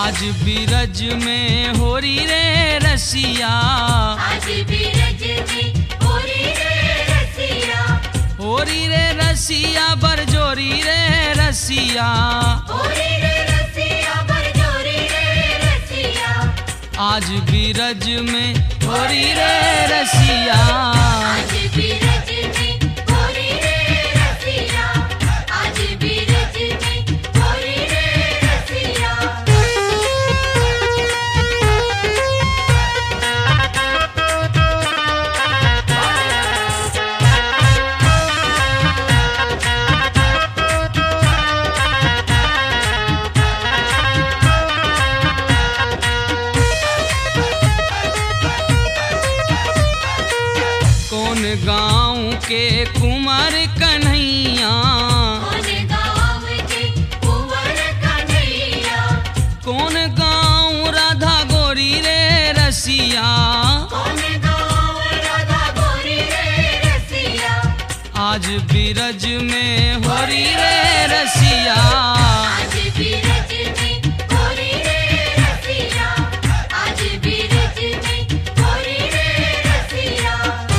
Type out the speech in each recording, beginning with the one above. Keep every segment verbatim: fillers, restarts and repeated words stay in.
आज बीरज में होरी रे रसिया, आज बीरज में होरी रे रसिया, होरी रे रसिया बरजोरी रे रसिया, होरी रे रसिया बरजोरी रे रसिया, आज बीरज में होरी रे रसिया, आज बीरज में होरी रे रसिया, आज बीरज में होरी रे रसिया। कौन गाँव के कुंवर कन्हैया, कौन गाँव के कुंवर कन्हैया, कौन गाँव राधा गोरी रे रसिया, कौन गाँव राधा गोरी रे रसिया, आज बीरज में होरी रे रसिया, आज बीरज में होरी रे रसिया, आज बीरज में होरी रे रसिया।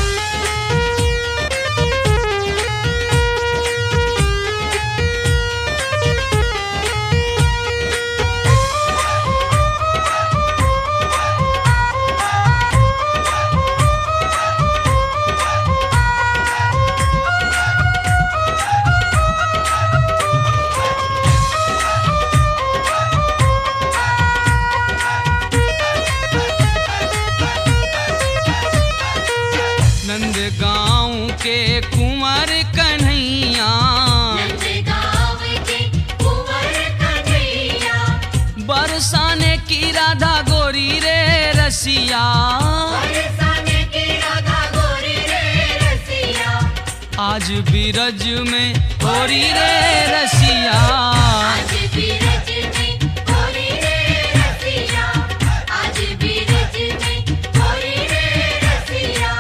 नंद गाँव के कुंवर कन्हैया, नंद गाँव के कुंवर कन्हैया, बरसाने की राधा गोरी रे रसिया, बरसाने की राधा गोरी रे रसिया, आज बीरज में होरी रे रसिया, आज बीरज में होरी रे रसिया, आज बीरज में होरी रे रसिया।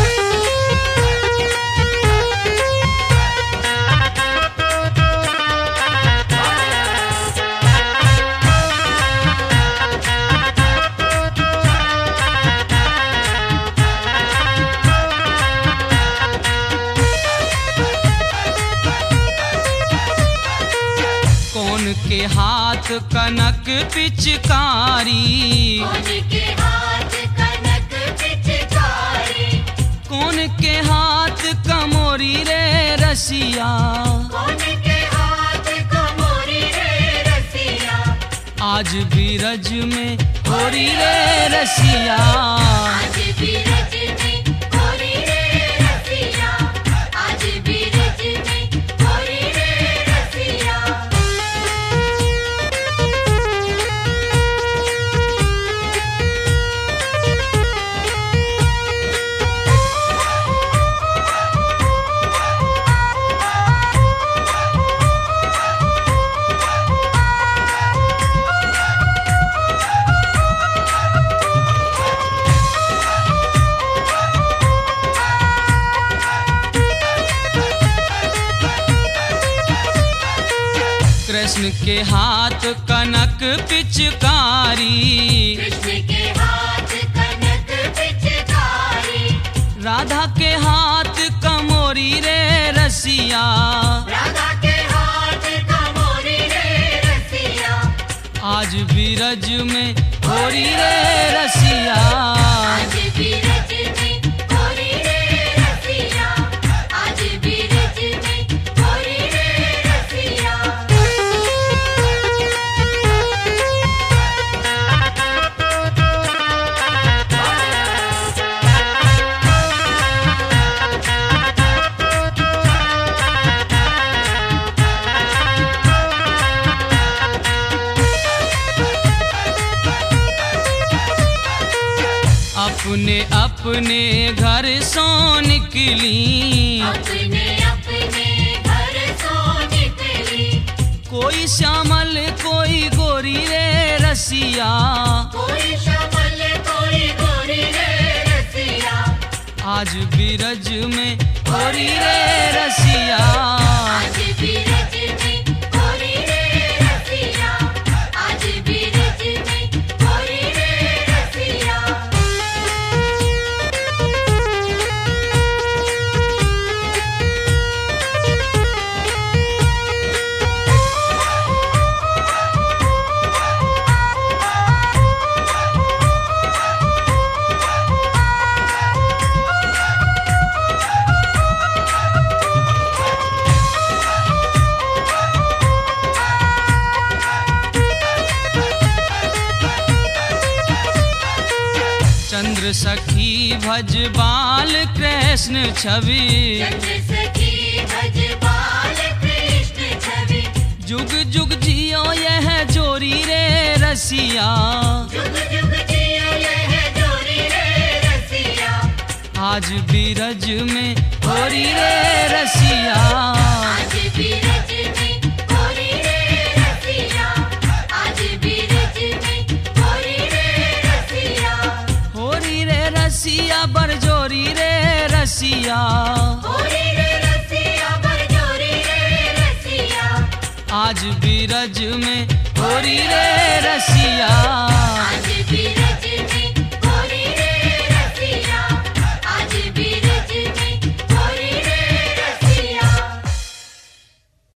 कौन के हाथ कनक पिचकारी, कौन के हाथ कनक पिचकारी, कौन के हाथ कमोरी रे रसिया, कौन के हाथ कमोरी रे रसिया, आज बीरज में होरी रे रसिया, आज बीरज में होरी रे रसिया, आज बीरज में होरी रे रसिया। कृष्ण के हाथ कनक पिचकारी, कृष्ण के हाथ कनक पिचकारी, राधा के हाथ कमोरी रे रसिया, राधा के हाथ कमोरी रे रसिया, आज बीरज में होरी रे रसिया, आज बीरज में होरी रे रसिया, आज बीरज में होरी रे रसिया। अपने अपने घर सो निकली, अपने अपने घर सो निकली, कोई श्यामल कोई गोरी रे रसिया, कोई श्यामल कोई गोरी रे रसिया, आज बीरज में होरी रे रसिया, आज बीरज में होरी रे रसिया, आज बीरज में चंद्र सखी भज बाल कृष्ण छवि चंद्र सखी भज बाल कृष्ण छवि जुग जुग जियो यह जोरी रे रसिया जुग जुग जियो यह जोरी रे रसिया आज बीरज में होरी रे रसिया आज बीरज में होरी रे रसिया आज बीरज में होरी रे रसिया होरी रे रसिया बरजोरी रे रसिया होरी रे रसिया बरजोरी रे रसिया आज बीरज में होरी रे रसिया आज बीरज